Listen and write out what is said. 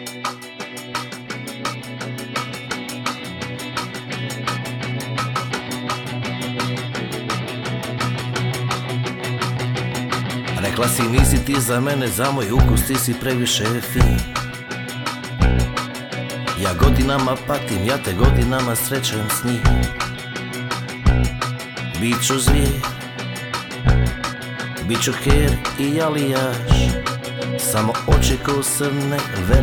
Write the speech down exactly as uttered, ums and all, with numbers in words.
Rekla si nisi ti za mene, za moj ukus ti si previše fin. Ja godinama patim, ja te godinama srećem s njim. Biću zvijer, biću ker i jalijaš, samo oči ko srne,